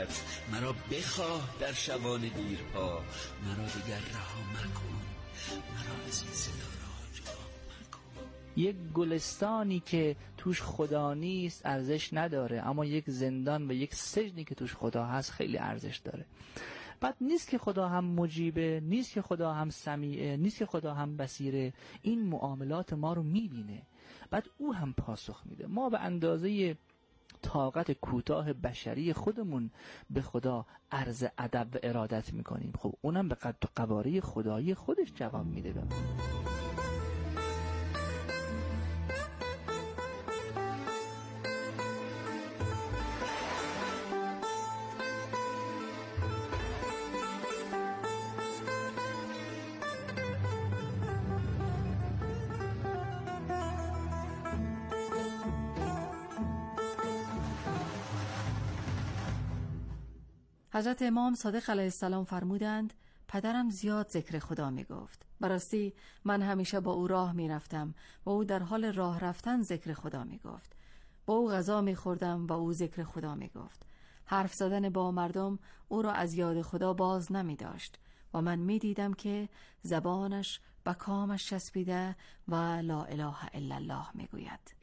خلوت، مرا بخواه در شبان دیرپا، مرا دیگر رها مکن، مرا از این ستاره جدا مکن. یک گلستانی که توش خدا نیست ارزش نداره، اما یک زندان و یک سجنی که توش خدا هست خیلی ارزش داره. بعد نیست که خدا هم مجیبه، نیست که خدا هم سمیعه، نیست که خدا هم بصیره. این معاملات ما رو میبینه، بعد او هم پاسخ میده. ما به اندازه طاقت کوتاه بشری خودمون به خدا عرض ادب و ارادت میکنیم، خب اونم به قد و قواره خدایی خودش جواب میده به ما. حضرت امام صادق علیه السلام فرمودند پدرم زیاد ذکر خدا می گفت. براستی من همیشه با او راه می رفتم و او در حال راه رفتن ذکر خدا می گفت. با او غذا می خوردم و او ذکر خدا می گفت. حرف زدن با مردم او را از یاد خدا باز نمی داشت و من می دیدم که زبانش به کامش چسبیده و لا اله الا الله می گوید.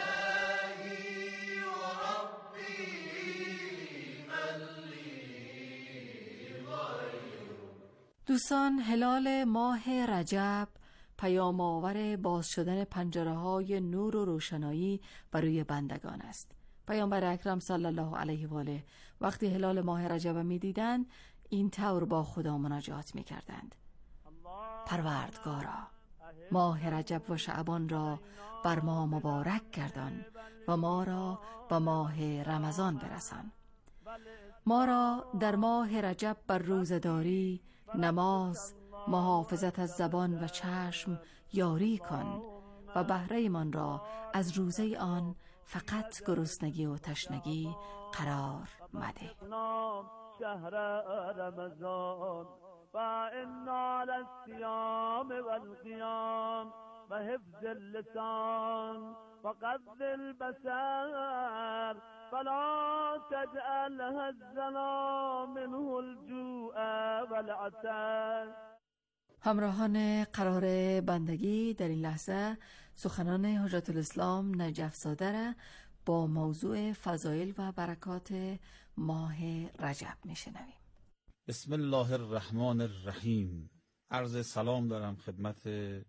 دوستان، هلال ماه رجب پیام آور باز شدن پنجره‌های نور و روشنایی بروی بندگان است. پیامبر اکرم صلی الله علیه و آله وقتی هلال ماه رجب می‌دیدند این طور با خدا مناجات می‌کردند: پروردگارا، ماه رجب و شعبان را بر ما مبارک گردان و ما را به ماه رمضان برسان. ما را در ماه رجب بر روزه‌داری، نماز، محافظت از زبان و چشم یاری کن و بهره من را از روزه آن فقط گرسنگی و تشنگی قرار مده. شهر رمضان و انا علی الصیام و القیام و حفظ اللسان و قبض البصر فلا تجعل هزنا منه الجوع والعطش. همراهان قرار بندگی، در این لحظه سخنان حجت الاسلام نجف زاده را با موضوع فضایل و برکات ماه رجب میشنویم. بسم الله الرحمن الرحیم. عرض سلام دارم خدمت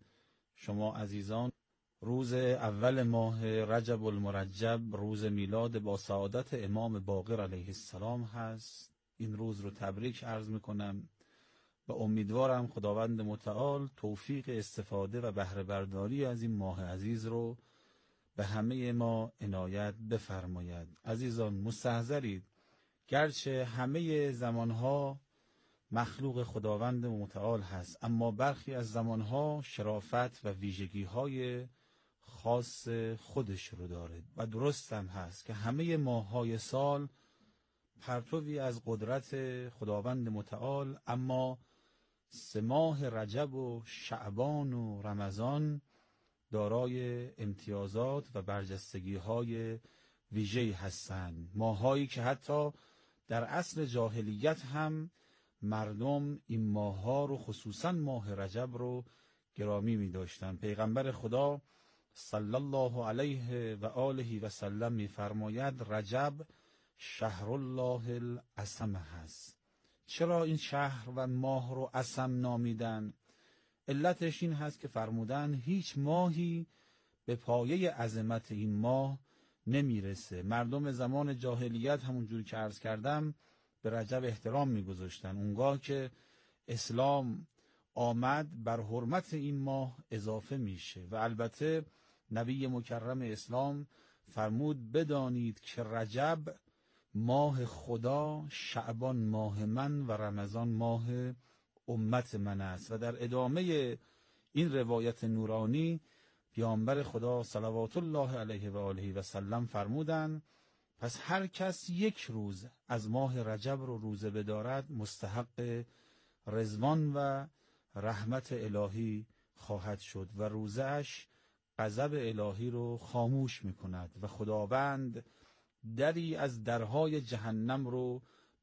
شما عزیزان. روز اول ماه رجب المرجب، روز میلاد با سعادت امام باقر علیه السلام هست. این روز رو تبریک عرض میکنم و امیدوارم خداوند متعال توفیق استفاده و بهره برداری از این ماه عزیز رو به همه ما عنایت بفرماید. عزیزان مستحضرید گرچه همه زمانها مخلوق خداوند متعال هست، اما برخی از زمانها شرافت و ویژگی‌های خاص خودش رو داره و درست هم هست که همه ماه‌های سال پرتوی از قدرت خداوند متعال، اما 3 ماه رجب و شعبان و رمضان دارای امتیازات و برجستگی‌های ویژه‌ای هستند. ماهایی که حتی در عصر جاهلیت هم مردم این ماه‌ها رو، خصوصا ماه رجب رو گرامی می داشتن. پیغمبر خدا صلی الله علیه و آله و سلم می فرماید رجب شهر الله العصم هست. چرا این شهر و ماه رو عصم نامیدن؟ علتش این هست که فرمودن هیچ ماهی به پایه عظمت این ماه نمیرسه. مردم زمان جاهلیت همونجور که عرض کردم به رجب احترام میگذاشتن. اونگاه که اسلام آمد بر حرمت این ماه اضافه میشه و البته نبی مکرم اسلام فرمود بدانید که رجب ماه خدا، شعبان ماه من و رمضان ماه امت من است. و در ادامه این روایت نورانی پیامبر خدا صلوات الله علیه و آله و سلم فرمودند پس هر کس 1 روز از ماه رجب رو روزه بدارد مستحق رضوان و رحمت الهی خواهد شد و روزه‌اش غضب الهی رو خاموش میکند و خداوند دری از درهای جهنم رو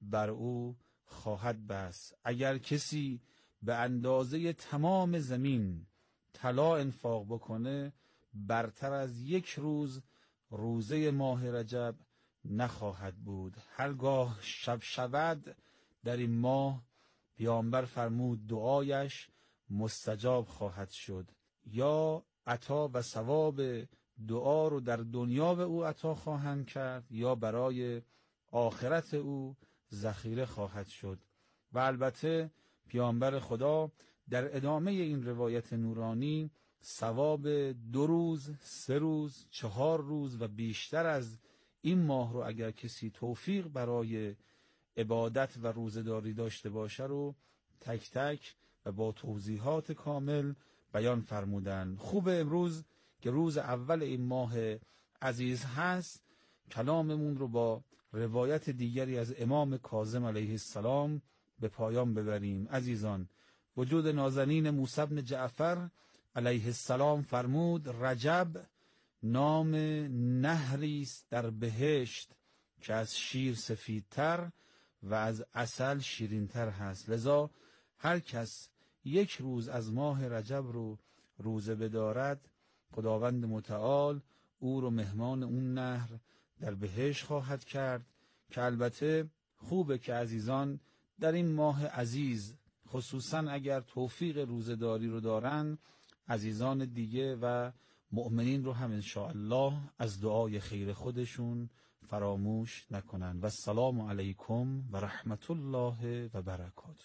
بر او خواهد بست. اگر کسی به اندازه تمام زمین طلا انفاق بکنه، برتر از یک روز روزه ماه رجب نخواهد بود. هرگاه شب شود در این ماه، پیامبر فرمود دعایش مستجاب خواهد شد. یا عطا و ثواب دعا رو در دنیا به او عطا خواهند کرد، یا برای آخرت او ذخیره خواهد شد. و البته پیامبر خدا در ادامه این روایت نورانی ثواب 2 روز، 3 روز، 4 روز و بیشتر از این ماه رو اگر کسی توفیق برای عبادت و روزه‌داری داشته باشه رو تک تک و با توضیحات کامل بیان فرمودن. خوب امروز که روز اول این ماه عزیز هست، کلاممون رو با روایت دیگری از امام کاظم علیه السلام به پایان ببریم. عزیزان، وجود نازنین موسی بن جعفر علیه السلام فرمود رجب نام نهری است در بهشت که از شیر سفیدتر و از عسل شیرینتر هست. لذا هر کس یک روز از ماه رجب رو روزه بدارد، خداوند متعال او رو مهمان اون نهر در بهشت خواهد کرد. که البته خوبه که عزیزان در این ماه عزیز، خصوصا اگر توفیق روزه‌داری رو دارن، عزیزان دیگه و مؤمنین رو هم انشاءالله از دعای خیر خودشون فراموش نکنن. و السلام علیکم و رحمت الله و برکاته.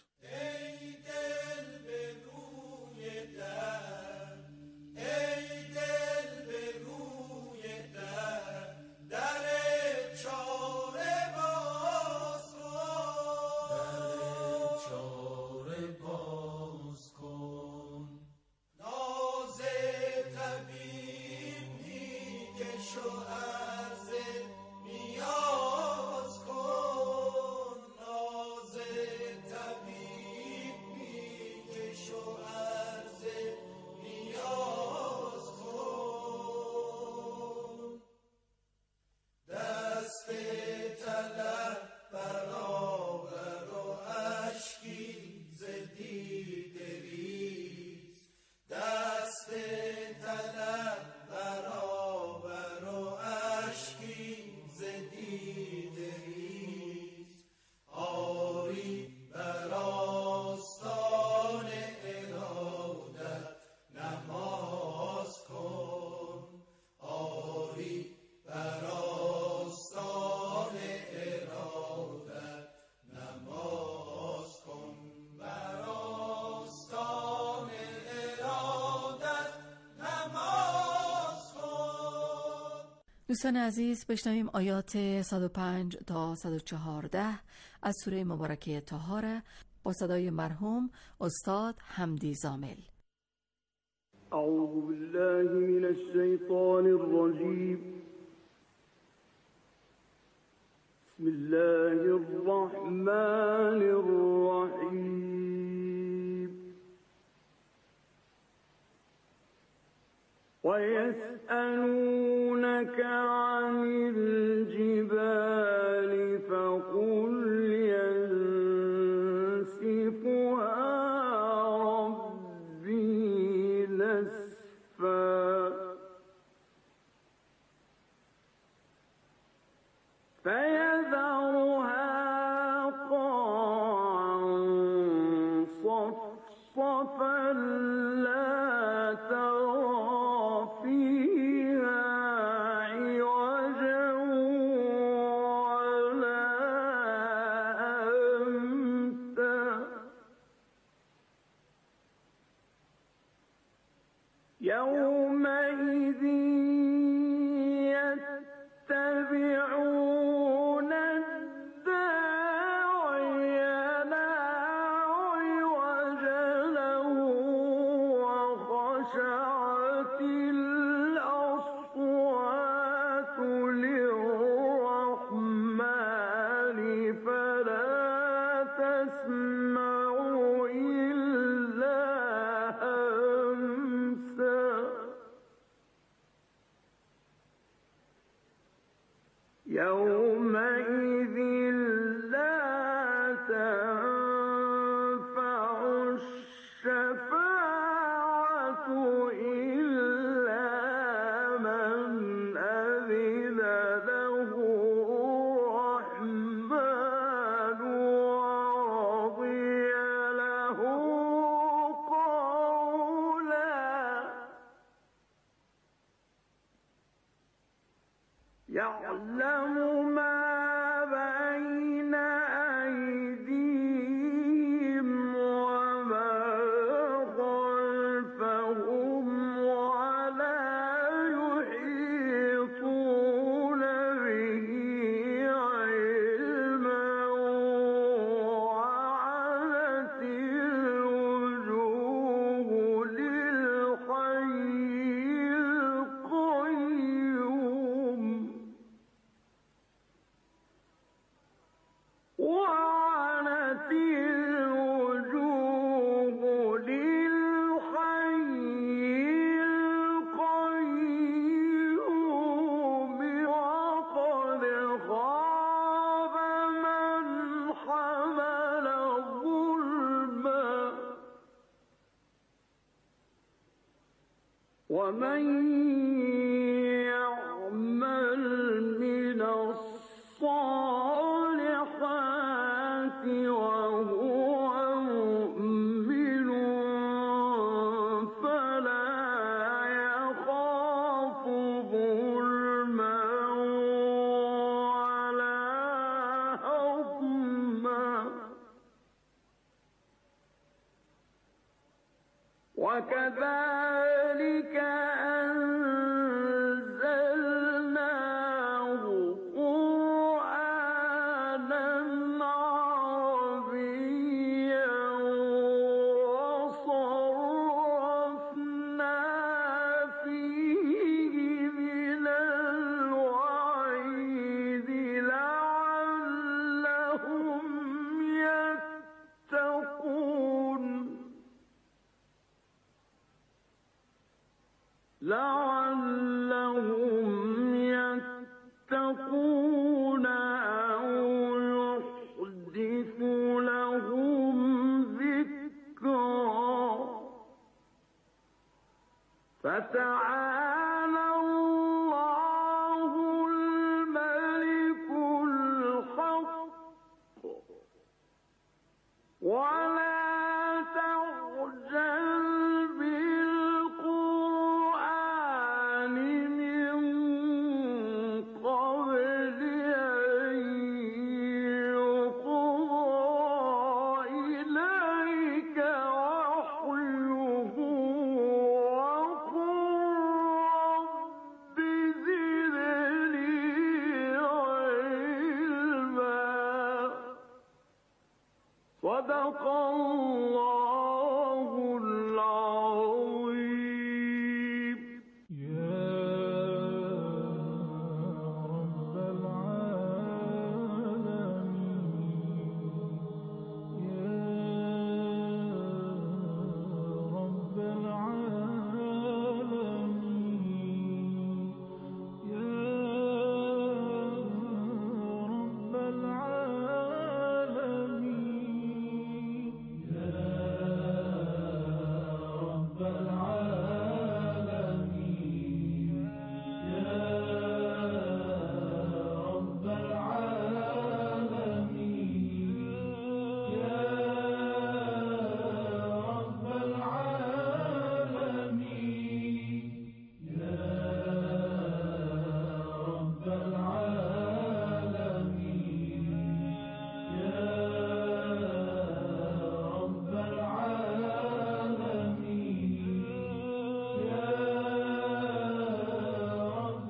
دوستان عزیز، بشنویم آیات 105 تا 114 از سوره مبارکه طه با صدای مرحوم استاد حمدی زامل. اعوذ بالله من الشیطان الرجیم. بسم الله الرحمن الرحیم. وَيَسْأَلُونَكَ عَنِ الْجِبَالِ فَقُلْ يَنسِفُهَا رَبِّي نَسْفًا فَيَذَرُهَا قَاعًا صَفْصَفًا لَّا تَرَىٰ يومئذ يتبعون الداعي لا عوج له وخشعت الأصوات للرحمن فلا تسمع إلا همسا يعلم ما بين أيديهم وما خلفهم ولا يحيطون به علما وعنت الوجوه للحي القيوم وعنت الوجوه للحي القيوم وقد خاب من حمل ظلما ومن يعمل من الصالحات وهو مؤمن فلا يخاف ظلما ولا هضما وكذلك أنزلناه قرآنا عربيا وصرفنا فيه من الوعيد لعلهم يتقون أو يحدث لهم ذكرا فتعالى الله الملك الحق ولا تعجل بالقرآن من قبل أن يقضى إليك وحيه وقل رب زدني علما صدق الله العظيم. يا رب العالمين يا رب العالمين يا رب العالمين يا رب العالمين يا رب العالمين يا رب العالمين يا رب العالمين يا رب العالمين يا رب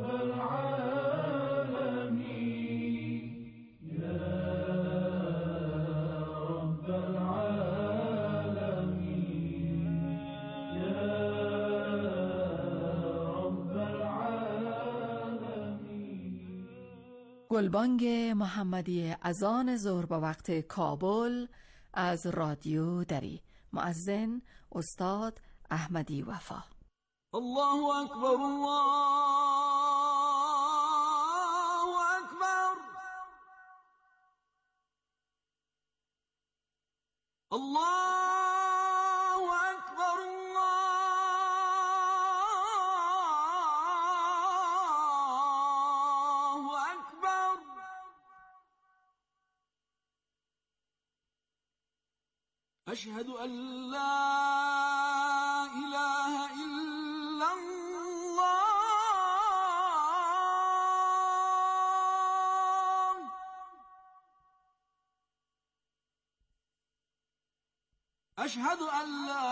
العالمين يا رب العالمين يا رب العالمين. گلبانگ محمدی اذان ظهر به وقت کابل از رادیو دری. مؤذن استاد احمدی وفا. الله أكبر الله أكبر الله أكبر الله أكبر أشهد أن لا إله إلا الله أشهد أن لا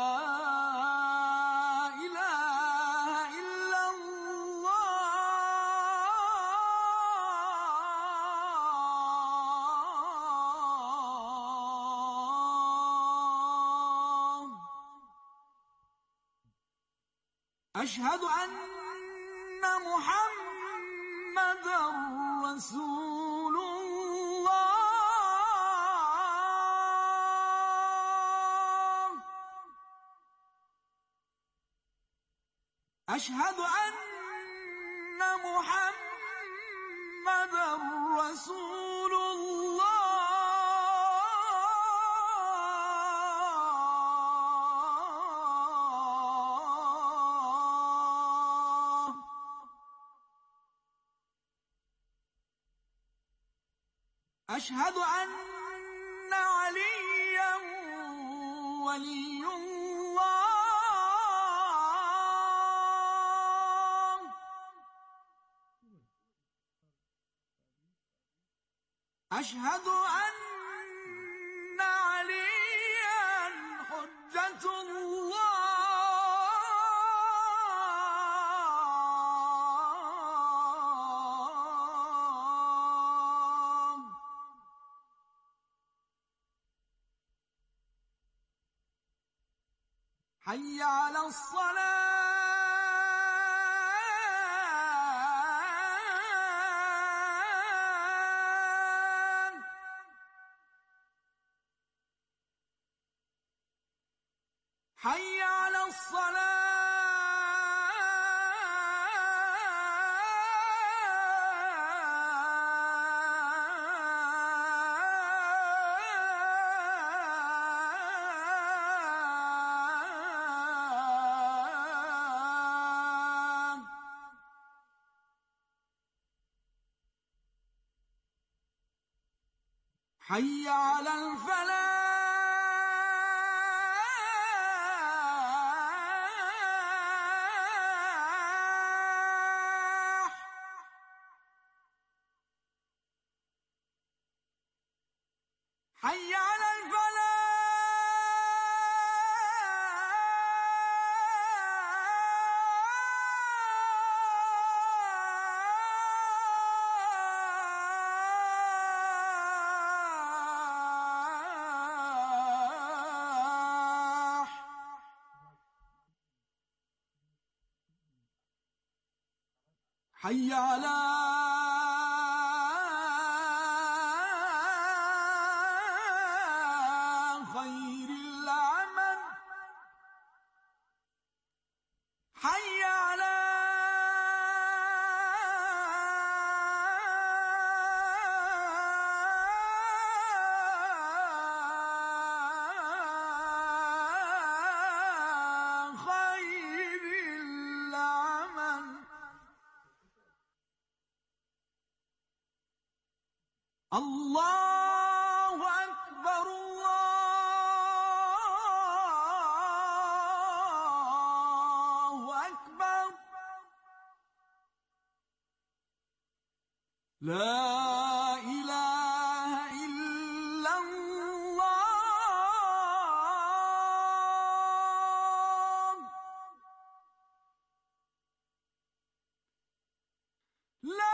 إله إلا الله. أشهد أن محمدًا رسول الله. أشهد أن محمدًا رسول الله. أشهد أن عليًّا ولي الله. أشهد أن عليًّا حجة الله. حي على الصلاة. حي على الصلاة. حي على الفلاح. حي على الفلاح. حي على خير العمل. حي على خير العمل. الله أكبر الله أكبر. لا إله إلا الله. لا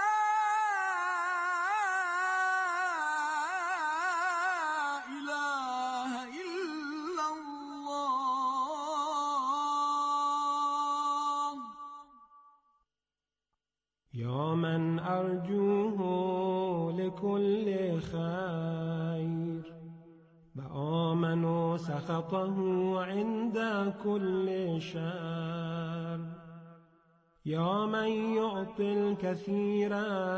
إله إلا الله. يا من أرجوه لكل خير وآمن سخطه عند كل شر. يا من يعطي الكثير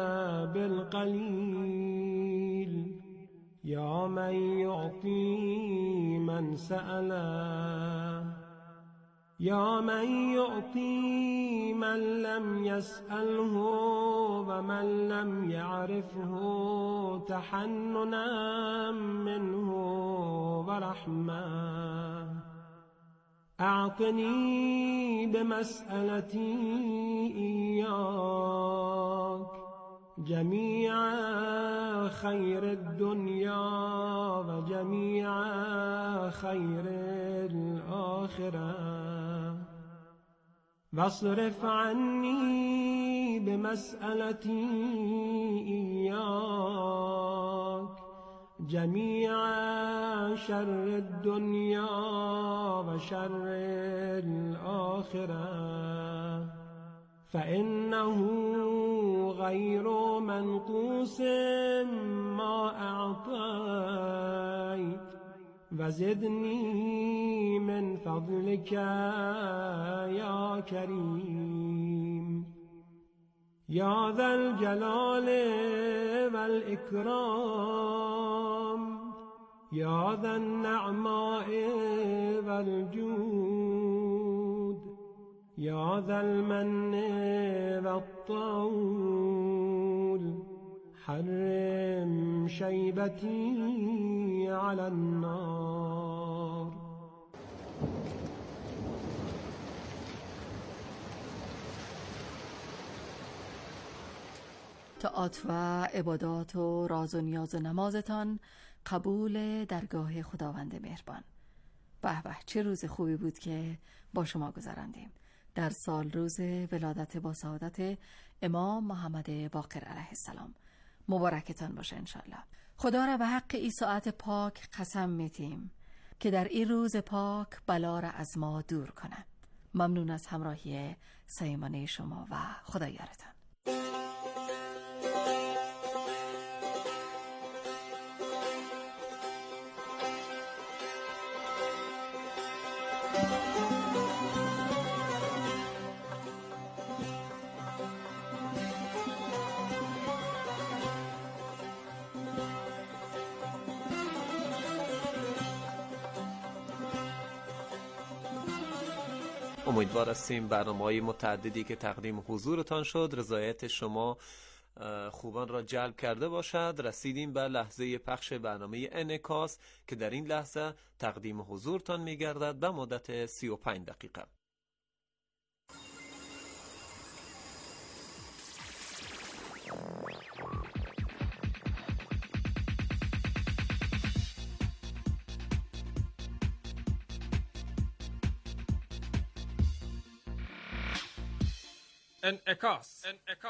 بالقليل. يا من يعطي من سأله. يا من يعطي من لم يسأله ومن لم يعرفه تحننا منه ورحمة. أعطني بمسألتي إياك جميع خير الدنيا وجميع خير الآخرة واصرف عني بمسألتي إياك جميع شر الدنيا وشر الآخرة فإنه غير منقوص ما أعطيت وزدني من فضلك يا كريم يا ذا الجلال والإكرام يا ذا النعماء والجود يا ذا المن والطول حرم شيبتي على النار. طاعات و عبادات و راز و نیاز و نمازتان قبول درگاه خداوند مهربان. به به، چه روز خوبی بود که با شما گذراندیم در سال روز ولادت با سعادت امام محمد باقر علیه السلام. مبارکتان باشه انشالله. خدا را به حق این ساعت پاک قسم میتیم که در این روز پاک بلا را از ما دور کنند. ممنون از همراهی صمیمانه شما و خدا یارتان. امیدوار هستیم برنامه‌های متعددی که تقدیم حضورتان شد رضایت شما خوبان را جلب کرده باشد. رسیدیم به لحظه پخش برنامه انعکاس که در این لحظه تقدیم حضورتان می‌گردد به مدت 35 دقیقه. انعکاس.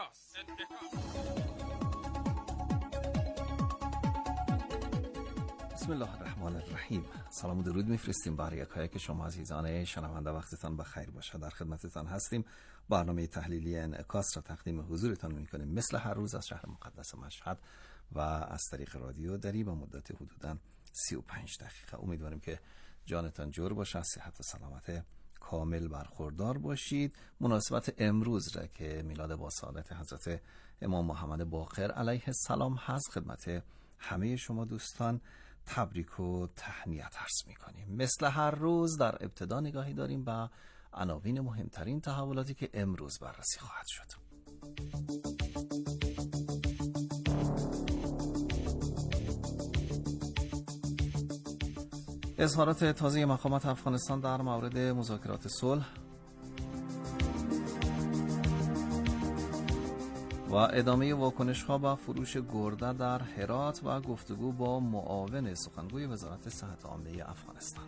بسم الله الرحمن الرحیم. سلام و درود میفرستیم بر یکایک که شما عزیزان شنونده. وقتتان بخیر باشه. در خدمتتان هستیم. برنامه تحلیلی انعکاس را تقدیم حضورتان میکنیم مثل هر روز از شهر مقدس مشهد و از طریق رادیو دری به مدت حدوداً 35 دقیقه. امیدواریم که جانتان جور باشه، صحت و سلامت کامل برخوردار باشید. مناسبت امروز را که میلاد با سعادت حضرت امام محمد باقر علیه السلام هست خدمت همه شما دوستان تبریک و تهنیت عرض میکنیم. مثل هر روز در ابتدا نگاهی داریم به عناوین مهمترین تحولاتی که امروز بررسی خواهد شد. اظهارات تازه مقامات افغانستان در مورد مذاکرات صلح و ادامه واکنش‌ها به فروش گرده در هرات و گفتگو با معاون سخنگوی وزارت صحت عامه افغانستان.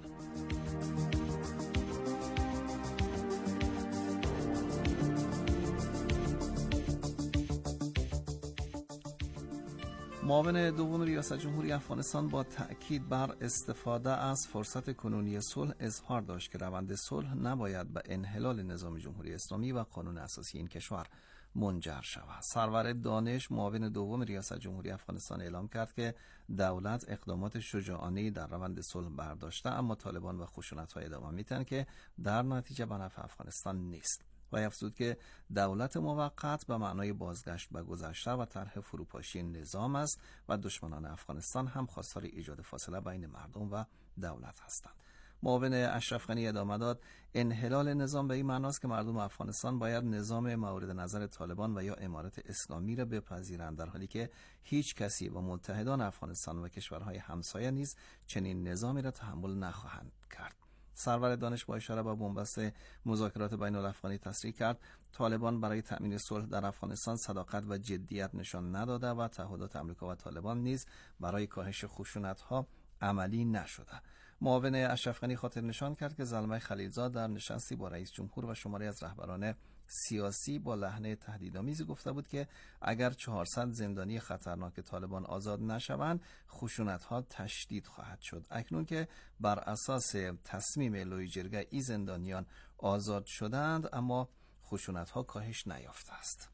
معاون دوم ریاست جمهوری افغانستان با تأکید بر استفاده از فرصت کنونی صلح اظهار داشت که روند صلح نباید به انحلال نظام جمهوری اسلامی و قانون اساسی این کشور منجر شود. سرور دانش معاون دوم ریاست جمهوری افغانستان اعلام کرد که دولت اقدامات شجاعانه‌ای در روند صلح برداشته، اما طالبان و خشونت‌ها ادامه میدن که در نتیجه به نفع افغانستان نیست. و افزود که دولت موقت به معنای بازگشت به گذشته و طرح فروپاشی نظام است و دشمنان افغانستان هم خواستار ایجاد فاصله بین مردم و دولت هستند. معاون اشرف غنی ادامه داد انحلال نظام به این معناست که مردم افغانستان باید نظام مورد نظر طالبان و یا امارت اسلامی را بپذیرند، در حالی که هیچ کسی و متحدان افغانستان و کشورهای همسایه نیز چنین نظامی را تحمل نخواهند کرد. سرور دانش با اشاره به بنبست مذاکرات بین الافغانی تصریح کرد طالبان برای تأمین صلح در افغانستان صداقت و جدیت نشان نداده و تعهدات آمریکا و طالبان نیز برای کاهش خشونت‌ها عملی نشده. معاون اشرف غنی خاطر نشان کرد که زلمه خلیلزاد در نشستی با رئیس جمهور و شماری از رهبران سیاسی با لحن تهدیدآمیزی گفته بود که اگر 400 زندانی خطرناک طالبان آزاد نشوند خشونت‌ها تشدید خواهد شد. اکنون که بر اساس تصمیم لوی جرگه این زندانیان آزاد شدند اما خشونت‌ها کاهش نیافته است.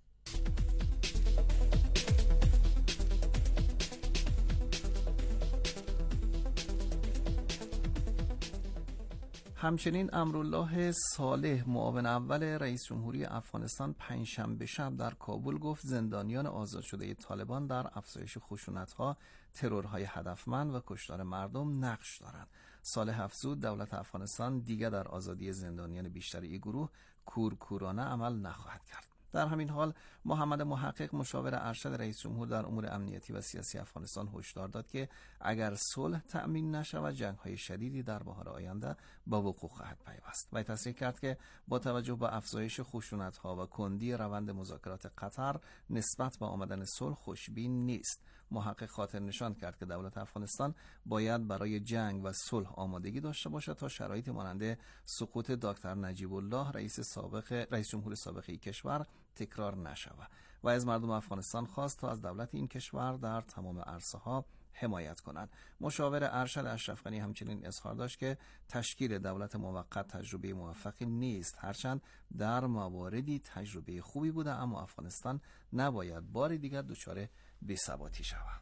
همچنین امرالله صالح معاون اول رئیس جمهوری افغانستان پنجشنبه شب در کابل گفت زندانیان آزاد شده طالبان در افزایش خشونت‌ها، ترورهای هدفمند و کشتار مردم نقش دارند. صالح افزود دولت افغانستان دیگر در آزادی زندانیان بیشتر این گروه کورکورانه عمل نخواهد کرد. در همین حال محمد محقق مشاور ارشد رئیس جمهور در امور امنیتی و سیاسی افغانستان هشدار داد که اگر صلح تأمین نشود جنگ‌های شدیدی در بهار آینده به وقوع خواهد پیوست. و تصریح کرد که با توجه به افزایش خشونت‌ها و کندی روند مذاکرات قطر نسبت به آمدن صلح خوشبین نیست. محقق خاطر نشان کرد که دولت افغانستان باید برای جنگ و صلح آمادگی داشته باشد تا شرایطی مانند سقوط دکتر نجیب الله رئیس جمهور سابق این کشور تکرار نشود و از مردم افغانستان خواست تا از دولت این کشور در تمام عرصه‌ها حمایت کنند. مشاور ارشد اشرف غنی همچنین اظهار داشت که تشکیل دولت موقت تجربه موفقی نیست، هرچند در مواردی تجربه خوبی بوده، اما افغانستان نباید بار دیگر دچار بی‌ثباتی شود.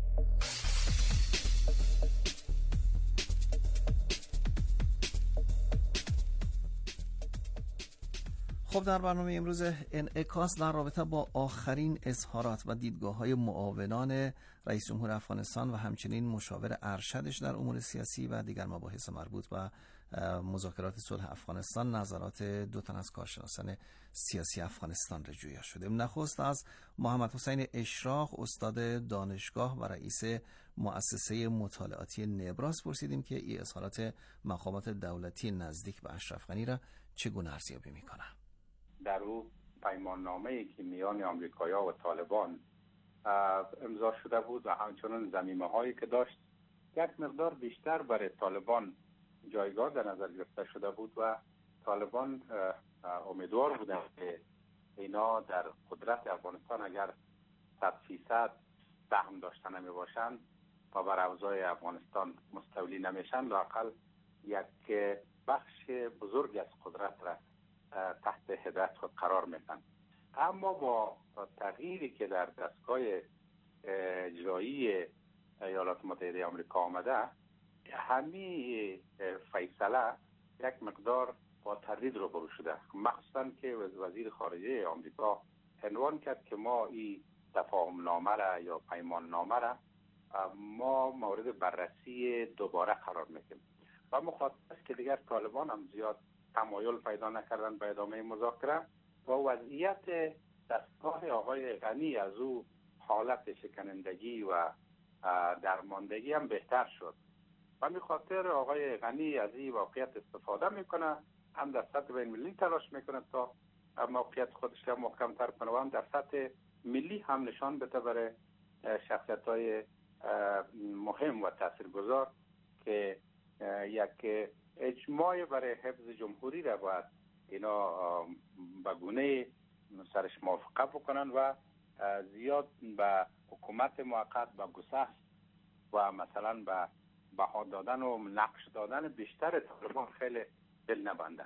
خب در برنامه امروز انعکاس در رابطه با آخرین اظهارات و دیدگاه‌های معاونان رئیس جمهور افغانستان و همچنین مشاور ارشدش در امور سیاسی و دیگر مباحث مربوط به مذاکرات صلح افغانستان نظرات دو تن از کارشناسان سیاسی افغانستان را جویا شده. نخست از محمد حسین اشراق استاد دانشگاه و رئیس مؤسسه مطالعاتی نبراس پرسیدیم که این اظهارات مقامات دولتی نزدیک به اشرف غنی را چگونه ارزیابی می‌کنه. در او پیماننامه‌ای که میان آمریکایی‌ها و طالبان امضا شده بود و همچنین ضمیمه‌هایی که داشت یک مقدار بیشتر برای طالبان جایگاه در نظر گرفته شده بود و طالبان امیدوار بودند که اینا در قدرت افغانستان اگر 100% سهم داشته نمی باشند و بر اوضاع افغانستان مستولی نمیشن لااقل یک بخش بزرگ از قدرت را تحت هدایت خود قرار میدن. اما با تغییری که در دستگاه اجرایی ایالات متحده آمریکا آمده، همین فیصله یک مقدار با تردید روبرو شده، مخصوصا که وزیر خارجه آمریکا عنوان کرد که ما این تفاهم نامه را یا پیمان نامه را ما مورد بررسی دوباره قرار میدیم و مخاطب است که دیگر طالبان هم زیاد تمایل پیدا نکردن به ادامه مذاکره و وضعیت دستگاه آقای غنی از او حالت شکنندگی و درماندگی هم بهتر شد و می خاطر آقای غنی از این واقعیت استفاده میکنه، هم در سطح بین ملی تلاش میکنه تا موقعیت خودش را محکم‌تر کنه و هم در سطح ملی هم نشان بده برای شخصیت‌های مهم و تاثیرگذار که یک اجماع برای حفظ جمهوری را باید اینا به گونه سرش موافقه بکنن و زیاد به حکومت موقت به گسست و مثلا به بها دادن و نقش دادن بیشتر طالبان خیلی دل نبندن.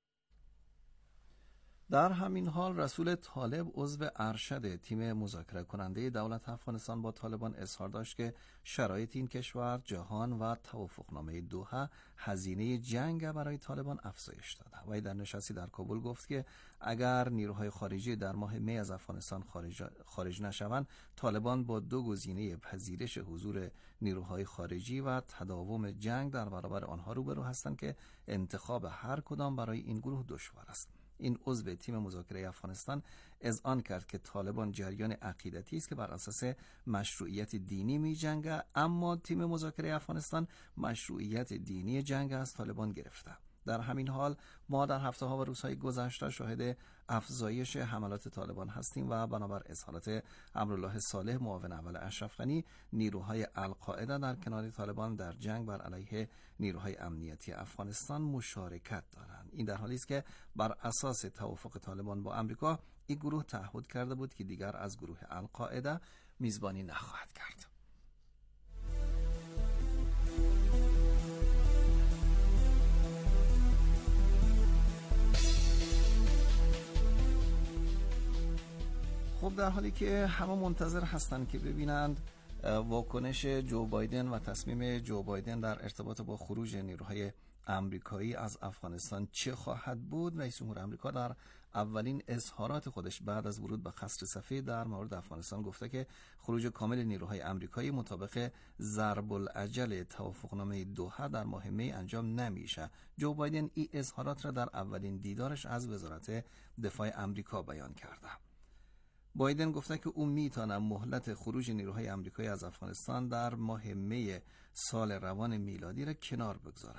در همین حال رسول طالب عضو ارشد تیم مذاکره کننده دولت افغانستان با طالبان اظهار داشت که شرایط این کشور، جهان و توافقنامه دوحه هزینه جنگ برای طالبان افزایش داده. و در نشستی در کابل گفت که اگر نیروهای خارجی در ماه می از افغانستان خارج نشوند، طالبان با دو گزینه پذیرش حضور نیروهای خارجی و تداوم جنگ در برابر آنها روبرو هستند که انتخاب هر کدام برای این گروه دشوار است. این عضو تیم مذاکره افغانستان اذعان کرد که طالبان جریان عقیدتی است که بر اساس مشروعیت دینی می‌جنگد، اما تیم مذاکره افغانستان مشروعیت دینی جنگ از طالبان گرفته. در همین حال ما در هفته‌ها و روزهای گذشته شاهد افزایش حملات طالبان هستیم و بنابر اظهارات امرالله صالح معاون اول اشرف غنی، نیروهای القاعده در کنار طالبان در جنگ بر علیه نیروهای امنیتی افغانستان مشارکت دارند. این در حالی است که بر اساس توافق طالبان با آمریکا این گروه تعهد کرده بود که دیگر از گروه القاعده میزبانی نخواهد کرد. خب در حالی که همه منتظر هستند که ببینند واکنش جو بایدن و تصمیم جو بایدن در ارتباط با خروج نیروهای آمریکایی از افغانستان چه خواهد بود، رئیس جمهور آمریکا در اولین اظهارات خودش بعد از ورود به قصر سفید در مورد افغانستان گفته که خروج کامل نیروهای آمریکایی مطابق ضرب العجل توافقنامه دوحه در ماه می انجام نمیشه. جو بایدن این اظهارات را در اولین دیدارش از وزارت دفاع آمریکا بیان کرده. بایدن گفته که او میتونه مهلت خروج نیروهای آمریکایی از افغانستان در ماه می سال روان میلادی را کنار بگذاره.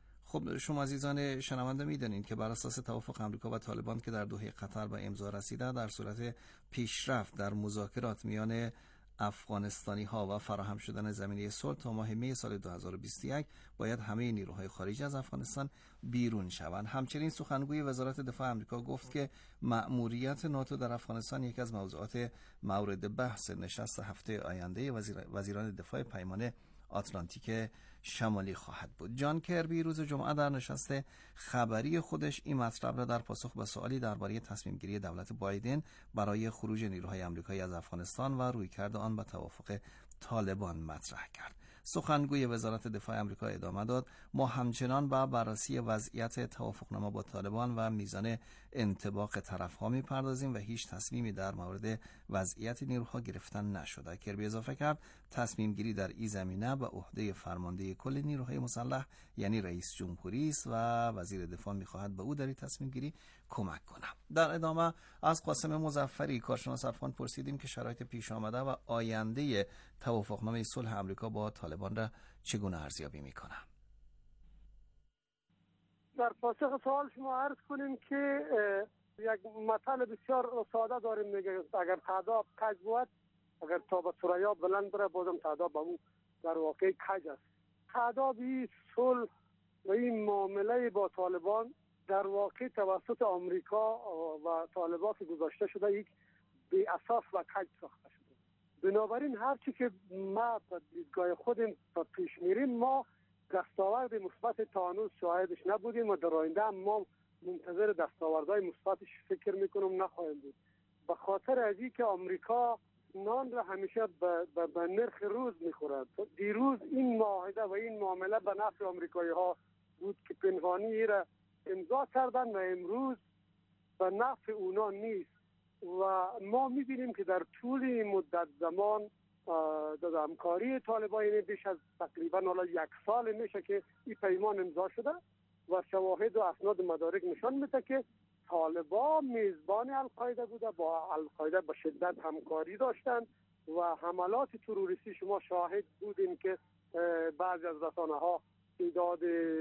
خب شما عزیزان شنونده میدونید که بر اساس توافق آمریکا و طالبان که در دوحه قطر به امضا رسیده، در صورت پیشرفت در مذاکرات میان افغانستانی ها و فراهم شدن زمینه صلح تا ماه می سال 2021 باید همه نیروهای خارجی از افغانستان بیرون شوند. همچنین سخنگوی وزارت دفاع آمریکا گفت که مأموریت ناتو در افغانستان یکی از موضوعات مورد بحث نشست هفته آینده وزیران دفاع پیمان آتلانتیک شمالی خواهد بود. جان کربی روز جمعه در نشست خبری خودش این مطلب را در پاسخ به سوالی درباره تصمیم گیری دولت بایدن برای خروج نیروهای آمریکایی از افغانستان و رویکرد آن به توافق طالبان مطرح کرد. سخنگوی وزارت دفاع آمریکا ادامه داد: ما همچنان با بررسی وضعیت توافقنامه با طالبان و میزان انطباق طرف‌ها می‌پردازیم و هیچ تصمیمی در مورد وضعیت نیروها گرفتن نشده. کربی اضافه کرد تصمیم گیری در این زمینه به عهده فرمانده کل نیروهای مسلح یعنی رئیس جمهوری است و وزیر دفاع می‌خواهد به او در این تصمیم گیری کمک کنه. در ادامه از قاسم مظفری کارشناس افغان پرسیدیم که شرایط پیش آمده و آینده توافقنامه صلح آمریکا با طالبان را چگونه ارزیابی می‌کنه؟ در پاسخ سوال شما عرض کنیم که یک مثل بسیار ساده داریم، میگه اگر تعداد کج بود، اگر تا به ثریا بلند بره بازم تعداد به اون در واقع کج است. تعداد این صلح و این معامله با طالبان در واقع توسط آمریکا و طالبان که گذاشته شده یک بی اساس و کج ساخته شده. بنابراین هرچی که ما به دیدگاه خودم پیش میریم، ما دستاورد مثبت تا هنوز شاهدش نبودیم و در آینده ما منتظر دستاوردهای مثبتش فکر میکنم نخواهیم بود، به خاطر از این که آمریکا نان را همیشه به نرخ روز میخورد. دیروز این معاهده و این معامله به نفع آمریکایی ها بود که پنهانی را امضا کردن و امروز به نفع اونا نیست و ما میبینیم که در طول این مدت زمان در همکاری طالبان بیش از تقریبا حالا 1 سال میشه که این پیمان امضا شده و شواهد و اسناد مدارک نشان میده که طالبان میزبان القاعده بوده، با القاعده به شدت همکاری داشتند و حملات تروریستی شما شاهد بودیم که بعضی از رسانه ها تعداد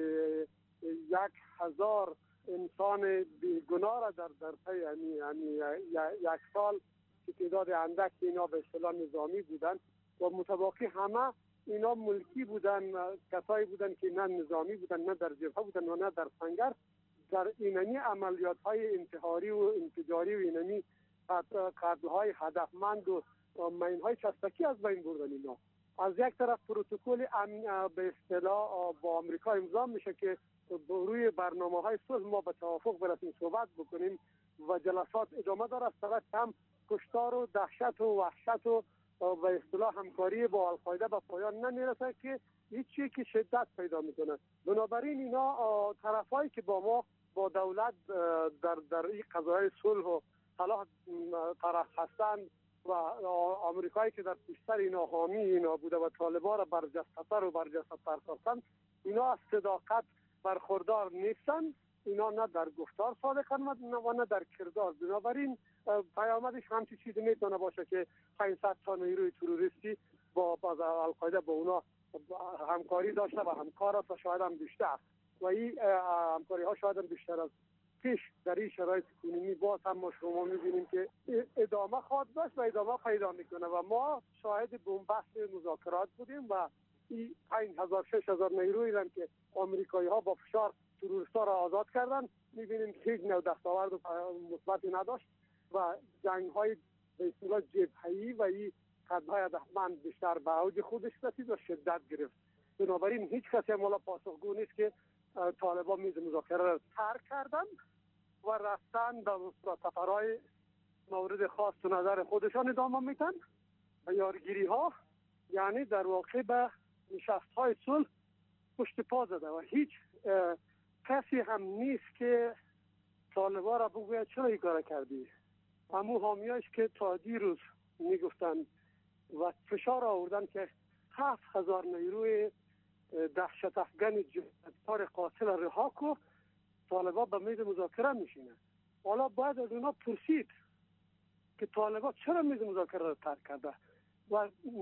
1000 انسان بیگناه را در پی یک سال که تعداد اندک اینا به اصطلاح نظامی بودن و متباقی همه اینا ملکی بودن، کسایی بودن که نه نظامی بودن، نه در جبهه بودن و نه در سنگر، در اینمی عملیات های انتحاری و انفجاری و اینمی قتل های هدفمند و مین های چسبکی از بین بردن. اینا از یک طرف پروتکل به اصطلاح با آمریکا امضا میشه که روی برنامه های صلح ما به توافق برسیم، صحبت بکنیم و جلسات ادامه داره، فقط هم کشتار و دهشت و وحشت و به اصطلاح همکاری با القاعده به پایان نمیرسه که هیچی که شدت پیدا میکنه. بنابراین اینا طرفایی که با ما با دولت در این قضایای صلح و صلاح طرف هستند و آمریکایی که در پیشتر اینا حامی اینا بوده و طالبان را برجسته‌تر و برجسته‌تر ساختند، اینا از صداقت برخوردار نیستن اینا نه در گفتار صادقن و نه در کردار. بنابراین پیامدش همچی چیزی میتونه باشه که 500 تا نیروی تروریستی با القاعده با اونا همکاری داشته و همکار است و شاید هم بیشتر، و این همکاری ها شاید هم بیشتر از پیش در این شرایط کنونی باز هم ما شما میبینیم که ادامه خواهد داشت و ادامه پیدا میکنه و ما شاهد بنبست مذاکرات بودیم و این 5000 6000 نیرویی هم که آمریکایی ها با فشار تروریستا را آزاد کردن میبینیم که هیچ نوع دستاورد مثبتی نداشت و جنگ های به اصطلاح جبهه‌ای و این قدهای هدفمند بیشتر به اوج خودش رسید و شدت گرفت. بنابراین هیچ کسی مولا پاسخگو نیست که طالبان میز مذاکره را ترک کردن و رفتن به سفرهای مورد خاص و نظر خودشان ادامه میتن و یارگیری ها، یعنی در واقع به نشست های صلح پشت پا زده و هیچ کسی هم نیست که طالبان را بگوید چرا این کار کردی. همون حامیاش که تا دیروز میگفتن و فشار آوردن که 7000 نیروی دهشت افغان جهادکار قاتل رها کو، طالبان به میز مذاکره میشینه. حالا باید از اونا پرسید که طالبان چرا میز مذاکره را ترک کرده و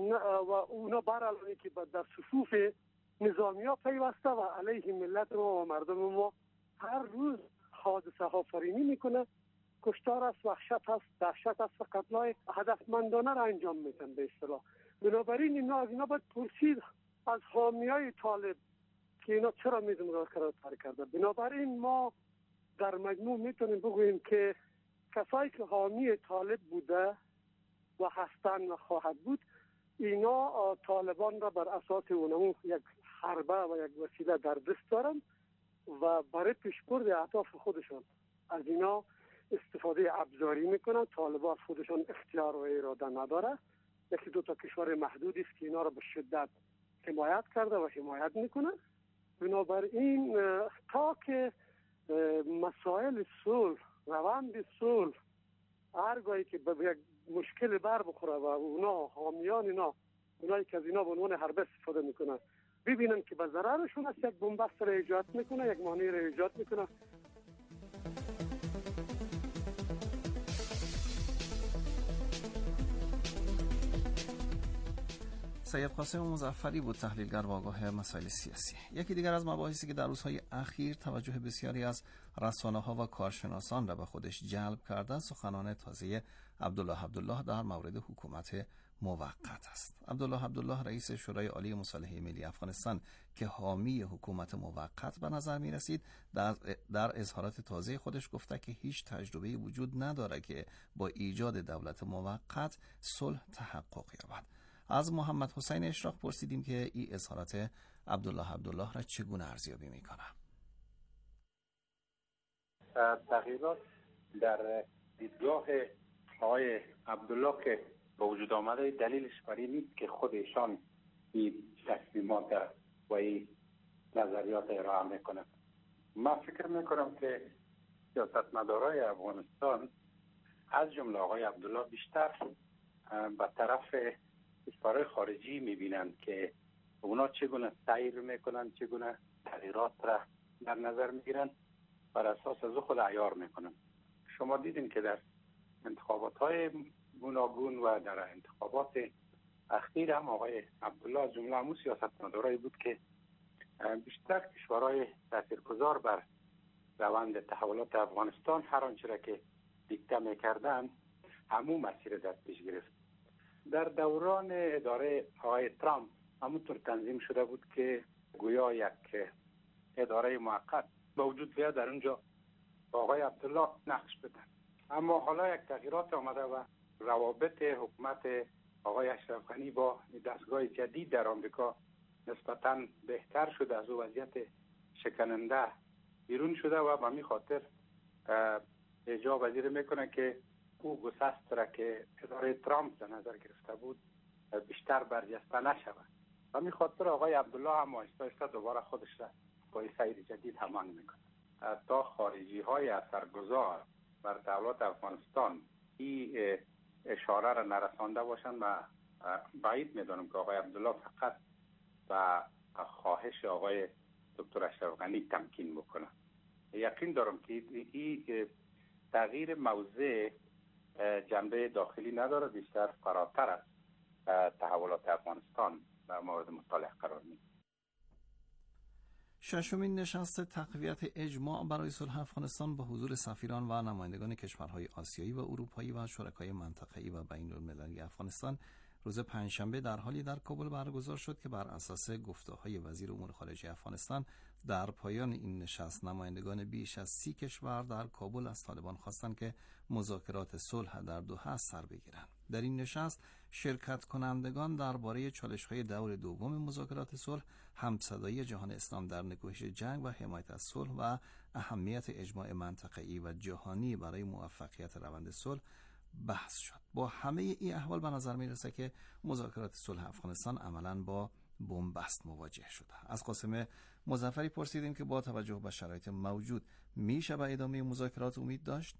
اونا برالانی که در صفوف نظامی ها پیوسته و علیه ملت ما و مردم ما هر روز حادثه ها فرینی میکنه، کشتار است، وحشت است، دهشت است و قتلای هدفمندانه را انجام میتن به اصطلاح. بنابراین اینا باید پرسید از حامیای طالب که اینا چرا میز مذاکره را ترک کرده. بنابراین ما در مجموع میتونیم بگوییم که کسایی که حامی طالب بوده و هستن و خواهد بود، اینا طالبان را بر اساس اونمون یک حربه و یک وسیله در دست دارن و برای پیشبرد اهداف خودشون از اینا استفاده ابزاری میکنن. طالبان خودشون اختیار و اراده نداره. یکی دو تا کشور محدودی است که اینا را به شدت حمایت کرده و حمایت میکنن. بنابراین تا که مسائل صلح، روند صلح هرگاهی که به یک مشکل بر بخوره و اونا حامیان اینا، اونایی که از اینا به عنوان حربه استفاده میکنن، ببینن که به ضررشون است، یک بنبست را ایجاد میکنه، یک مانع را ایجاد میکنه. سید قاسم مظفری بود، تحلیلگر و آگاه مسائل سیاسی. یکی دیگر از مباحثی که در روزهای اخیر توجه بسیاری از رسانه‌ها و کارشناسان را به خودش جلب کرده، سخنان تازه عبدالله در مورد حکومت موقت است. عبدالله رئیس شورای عالی مصالحه ملی افغانستان که حامی حکومت موقت به نظر می رسید، در اظهارات تازه خودش گفته که هیچ تجربه وجود نداره که با ایجاد دولت موقت صلح تحقق یابد. از محمد حسین اشراق پرسیدیم که این اظهارات عبدالله را چگونه ارزیابی میکنه. تغییرات در دیدگاه آقای عبدالله که به وجود آمده دلیلش برای نیست که خودشان این تصمیمات و این نظریات ارائه میکنه. من فکر میکنم که سیاستمدارای افغانستان از جمله آقای عبدالله بیشتر به طرف کشورهای خارجی میبینند که اونا چگونه سیر میکنن، چگونه تغییرات را در نظر میگیرن، بر اساس از خود عیار میکنن. شما دیدین که در انتخابات های گوناگون و در انتخابات اخیر هم آقای عبدالله از جمله همون سیاستمدارایی بود که بیشتر کشورهای تاثیرگذار بر روند تحولات افغانستان هر آنچه را که دیکته میکردن همون مسیر در پیش گرفت. در دوران اداره آقای ترامپ همونطور تنظیم شده بود که گویا یک اداره موقت با وجود بیاد در اونجا با آقای عبدالله نقش بدن. اما حالا یک تغییرات آمده و روابط حکومت آقای اشرف غنی با دستگاه جدید در آمریکا نسبتاً بهتر شده، از وضعیت شکننده بیرون شده و به همین خاطر اجازه پذیری میکنه که او گسست را که اداره ترامپ در نظر گرفته بود بیشتر برجسته نشود. و همین خاطر آقای عبدالله هم آهسته دوباره خودش را با سیر جدید هماهنگ میکنه. تا خارجی های اثرگذار بر تحولات افغانستان این اشاره را نرسانده باشند و بعید میدانم که آقای عبدالله فقط و خواهش آقای دکتر اشرف غنی تمکین بکنه. یقین دارم که این تغییر موضع جنبه داخلی نداره، بیشتر فراتر از تحولات افغانستان در مورد مطالعه قرار می‌گیرد. ششمین نشست تقویت اجماع برای صلح افغانستان با حضور سفیران و نمایندگان کشورهای آسیایی و اروپایی و شرکای منطقه‌ای و بین‌المللی افغانستان روز پنجشنبه در حالی در کابل برگزار شد که بر اساس گفته‌های وزیر امور خارجه افغانستان در پایان این نشست نمایندگان بیش از 30 کشور در کابل از طالبان خواستند که مذاکرات صلح در دوحه سر بگیرند. در این نشست شرکت کنندگان درباره چالش‌های دور دوم مذاکرات صلح، همصدایی جهان اسلام در نکوهش جنگ و حمایت از صلح و اهمیت اجماع منطقه‌ای و جهانی برای موفقیت روند صلح بحث شد. با همه این احوال به نظر میرسه که مذاکرات صلح افغانستان عملاً با بنبست مواجه شده. از قاسم مظفری پرسیدیم که با توجه به شرایط موجود میشه به ادامه مذاکرات امید داشت؟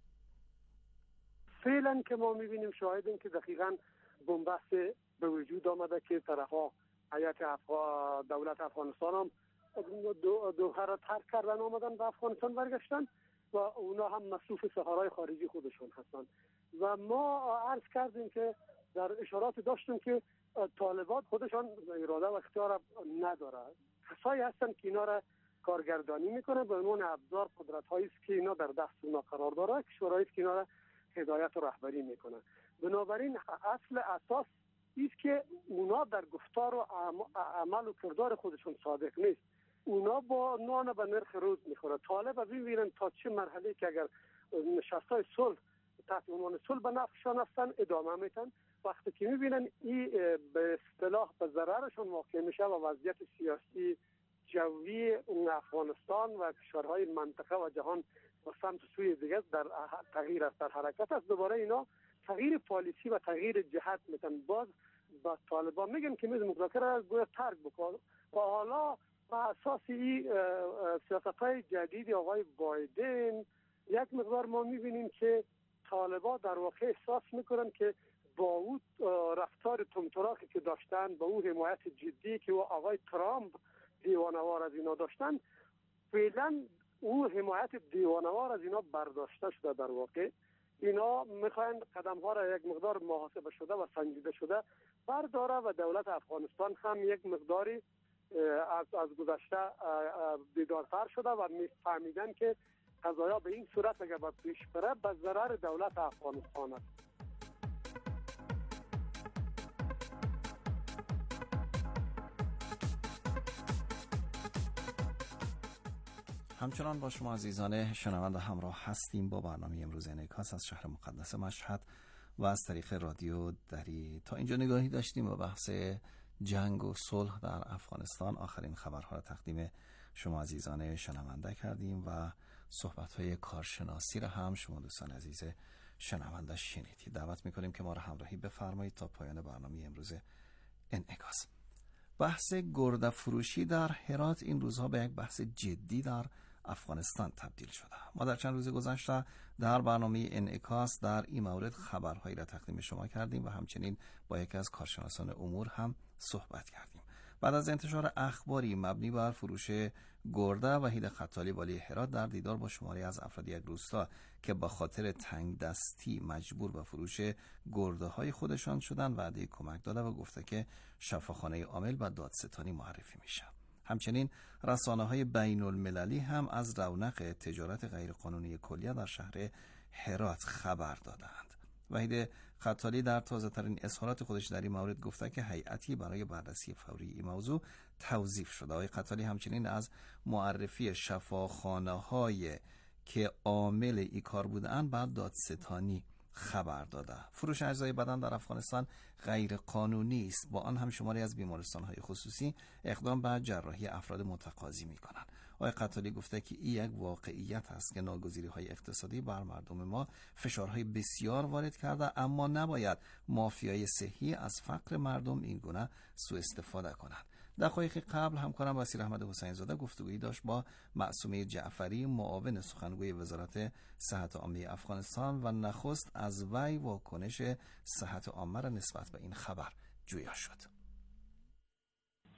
فعلا که ما میبینیم شاهدیم که دقیقاً بنبست به وجود آمده که طرفها هیئت دولت افغانستان هم دوحه را ترک کردن آمدن به افغانستان برگشتن و اونا هم مصروف سفرهای خارجی خودشون هستند و ما عرض کردیم که در اشارات داشتیم که طالبان خودشان اراده و اختیار نداره، کسایی هستن که اینا را کارگردانی میکنه به عنوان ابزار قدرت هایی است که اینا در دست اونا قرار داره که شورایی که اینا را هدایت و رهبری میکنه. بنابراین اصل اساس است که اونا در گفتار و عمل و کردار خودشون صادق نیست، اونا با نان به نرخ روز میخوره. طالب از این ببینن تا چه مرحله که اگر نشستای صلح تحت عنوان صلح به نفعشان هستن ادامه میتن، وقتی که میبینن این به اصطلاح به ضررشون واقع میشه و وضعیت سیاسی جوی افغانستان و کشورهای منطقه و جهان و سمت سوی دیگه در تغییر است، در حرکت است، دوباره اینا تغییر پالیسی و تغییر جهت میتن. باز با طالبان میگن که مذاکره را گویا ترک بکن و حالا با اساس این سیاست‌های جدید آقای بایدن یک مقدار ما میبینیم که طالبان در واقع احساس میکنن که با اون رفتار تمتراکی که داشتن، با اون حمایت جدی که آقای ترامپ دیوانوار از اینا داشتن، فعلا اون حمایت دیوانوار از اینا برداشته شده. در واقع اینا میخواین قدم ها را یک مقدار محاسبه شده و سنجیده شده برداره و دولت افغانستان هم یک مقداری از گذشته بیدارتر شده و میفهمیدن که قضایا به این صورت اگر باید پیش بره به ضرر دولت افغانستان است. همچنان با شما عزیزان شنونده همراه هستیم با برنامه امروز انعکاس از شهر مقدس مشهد و از طریق رادیو دری. تا اینجا نگاهی داشتیم به بحث جنگ و صلح در افغانستان. آخرین خبرها را تقدیم شما عزیزان شنونده کردیم و صحبت‌های کارشناسی را هم شما دوستان عزیز شنونده شنیدید. دعوت می‌کنیم که ما را همراهی بفرمایید تا پایان برنامه امروز انعکاس. بحث گرده فروشی در هرات این روزها به یک بحث جدی در افغانستان تبدیل شده. ما در چند روز گذشته در برنامه انعکاس در این مورد خبرهایی را تقدیم شما کردیم و همچنین با یکی از کارشناسان امور هم صحبت کردیم. بعد از انتشار اخباری مبنی بر فروش گرده، وحید خطالی والی هرات در دیدار با شماری از افراد یک روستا که به خاطر تنگ دستی مجبور به فروش گرده های خودشان شدن وعده کمک داده و گفته که شفاخانه عامل و دادستانی معرفی میشه. همچنین رسانه‌های بین‌المللی هم از رونق تجارت غیرقانونی کلیه در شهر هرات خبر دادند. وحید خطالی در تازه‌ترین اظهارات خودش در این مورد گفته که هیئتی برای بررسی فوری این موضوع توظیف شده. آقای خطالی همچنین از معرفی شفاخانه‌های که عامل این کار بودند بعد دادستانی خبر داده. فروش اجزای بدن در افغانستان غیر قانونی است، با آن هم شماری از بیمارستان‌های خصوصی اقدام به جراحی افراد متقاضی می‌کنند. آقای قتالی گفته که این یک واقعیت است که ناگزیری‌های اقتصادی بر مردم ما فشارهای بسیار وارد کرده، اما نباید مافیای صحی از فقر مردم این گونه سوء استفاده کنند. دقایقی قبل همکارم وسیع احمد حسین زاده گفتگویی داشت با معصومه جعفری، معاون سخنگوی وزارت صحت عامه افغانستان و نخست از وی واکنش صحت عامه را نسبت به این خبر جویا شد.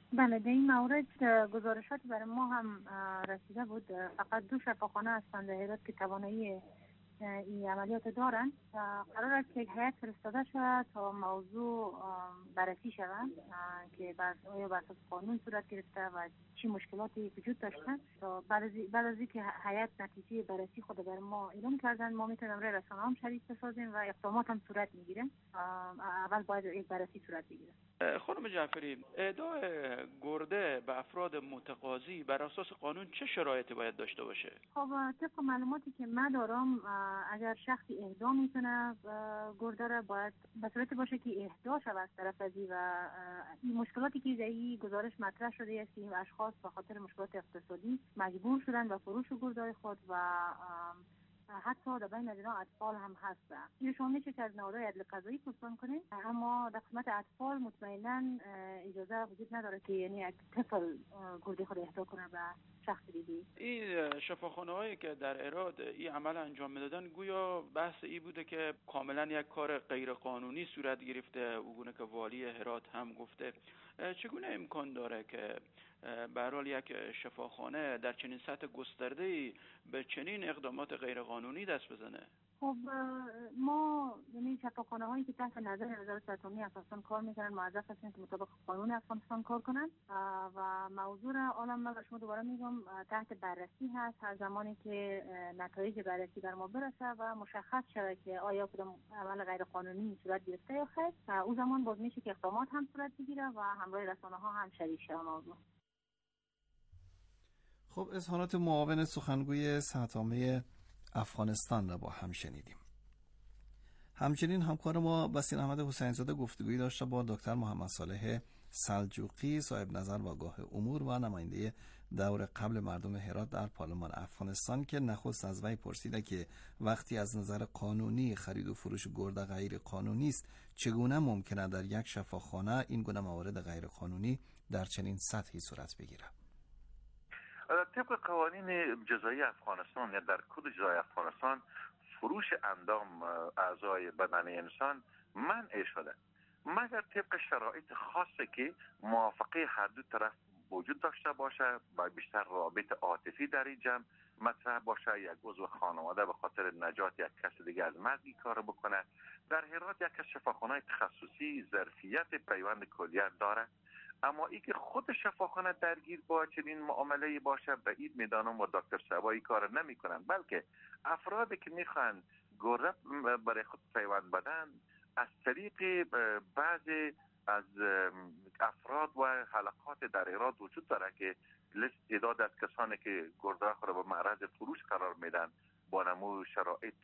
بله، در این مورد گزارشات برای ما هم رسیده بود. فقط 2 شفاخانه هستند در هرات که توانایی این عملیات دارند. قرار است که یک هیئت فرستاده شود تا موضوع بررسی شود که آیا بر اساس قانون صورت گرفته و چی مشکلاتی وجود داشتن. تا بعد از اینکه هیئت نتیجه بررسی خود بر ما اعلام کردن، ما میتونیم روی رسانه هم شریک بسازیم و اقدامات هم صورت میگیره. اول باید یک بررسی صورت بگیره. خانم جعفری، اهدای گرده به افراد متقاضی بر اساس قانون چه شرایطی باید داشته باشه؟ خب طبق معلوماتی که من دارم، اگر شخصی اهدا میکنه گرده را، باید به صورت باشه که اهدا شود از طرف ازی و این مشکلاتی که در این گزارش مطرح شده است، این اشخاص به خاطر مشکلات اقتصادی مجبور شدن به فروش گردهای خود و حتی در بین اینا اطفال هم هستن. این شما میشه که از نهادهای عدل قضایی پرسان کنید، اما در قسمت اطفال مطمئنا اجازه وجود نداره که یعنی یک طفل گرده خود اهدا کنه به شخص دیگه. این شفاخانه‌هایی که در اراد این عمل انجام میدادن، گویا بحث این بوده که کاملا یک کار غیر قانونی صورت گرفته، اونگونه که والی هرات هم گفته. چگونه امکان داره که به هر حال یک شفاخانه در چنین سطح گسترده‌ای به چنین اقدامات غیر قانونی دست بزنه؟ خب ما یعنی شفاخانه هایی که تحت نظر وزارت سلطنتی افغانستان کار میکنن موظف هستن که مطابق قانون افغانستان کار کنن و موضوع را حالا من به شما دوباره میگم تحت بررسی هست. هر زمانی که نتایج بررسی بر ما برسه و مشخص شود که آیا کدام عمل غیر قانونی صورت گرفته یا خیر، او زمان باز میشه که اقدامات هم صورت بگیره و همراه رسانه ها هم شریک شه موضوع. خب اظهارات معاون سخنگوی سطح‌عامه افغانستان را با هم شنیدیم. همچنین همکار ما بسیر احمد حسین زاده گفتگویی داشته با دکتر محمد صالح سلجوقی، صاحب نظر و آگاه امور و نماینده دور قبل مردم هرات در پارلمان افغانستان، که نخست از وی پرسیده که وقتی از نظر قانونی خرید و فروش گرده غیر قانونی است، چگونه ممکنه در یک شفاخانه این گونه موارد غیر قانونی در چنین سطحی صورت بگیره؟ طبق قوانین جزایی افغانستان یا در کد جزایی افغانستان فروش اندام اعضای بدن انسان منع شده، مگر طبق شرایط خاصی که موافقه هر دو طرف وجود داشته باشه و بیشتر رابط عاطفی در این جمع مطرح باشه، یک عضو خانواده به خاطر نجات یک کس دیگه از مرگ کار بکنه. در هرات یک شفاخانه تخصصی ظرفیت پیوند کلیه داره، اما ای که خود شفاخانه درگیر با چنین معامله باشه به این میدانم و دکتر سوایی کار نمی کنن، بلکه افرادی که میخوان گرده برای خود پیوند بدن از طریق بعضی از افراد و حلقات در ایراد وجود داره که لیست تعداد از کسانی که گرده خود به معرض فروش قرار میدن با نمو شرایط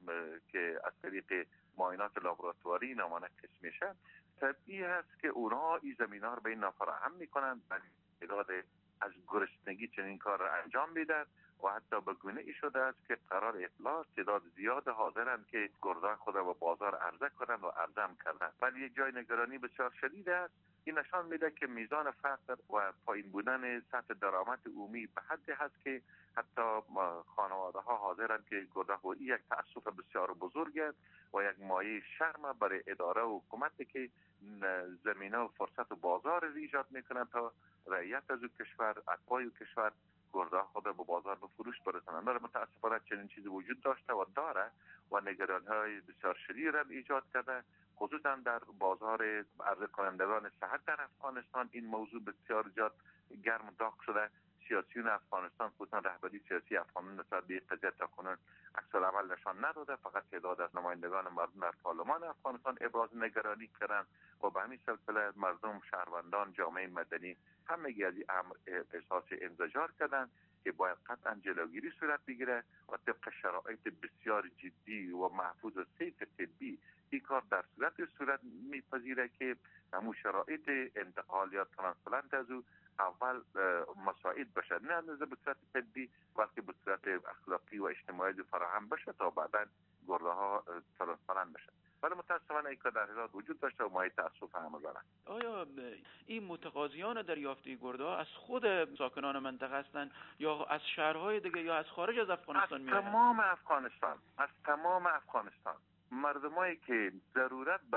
که از طریق معاینات لابراتواری نمونه کش میشه، طبیعی هست که اونها این زمین ها رو به این نافراهم میکنن و تعداد از گرسنگی چنین کار را انجام میدن و حتی به گونه ای شده است که قرار افلاس تعداد زیاد حاضرند که گردان خود را به بازار عرضه کنند و عرضه هم کردن. ولی یک جای نگرانی بسیار شدید است. این نشان میده که میزان فقر و پایین بودن سطح درآمد عمومی به حدی هست که حتی خانواده ها حاضرند که گرده‌خوری یک تأسف بسیار بزرگ است و یک مایه شرم برای اداره و حکومتی که زمینه و فرصت و بازار ایجاد میکنند تا رعیت از کشور، اتباع کشور گردها خود به بازار به فروش برسانند. متاسفانه چنین چیزی وجود داشته و داره و نگرانی‌های بسیار شدید را ایجاد کرده، خصوصا در بازار عرضه کنندگان صحت در افغانستان. این موضوع بسیار زیاد گرم داغ شده. سیاسیون افغانستان، خصوصا رهبری سیاسی افغانستان نسبت به قضیه تاکنون عکس العمل نشان نداده، فقط تعداد از نمایندگان مردم در پارلمان افغانستان ابراز نگرانی کردند و به همین سلسله مردم، شهروندان، جامعه مدنی همگی از این امر احساس انزجار کردند که باید قطعا جلوگیری صورت بگیره و طبق شرایط بسیار جدی و محفوظ و سیف طبی این کار در صورت میپذیره که همون شرایط انتقال یا ترانسپلانت از او اول مساعد بشه، نه از به صورت طبی بلکه به صورت اخلاقی و اجتماعی فراهم بشه تا بعدا گرده ها ترانسپلانت بشه. ولی متاسفانه این کار در هرات وجود داشته و مایه تأسف هم داره. آیا این متقاضیان دریافتی گرده ها از خود ساکنان منطقه هستند یا از شهرهای دیگه یا از خارج از افغانستان میآیند؟ از تمام افغانستان مردمایی که ضرورت به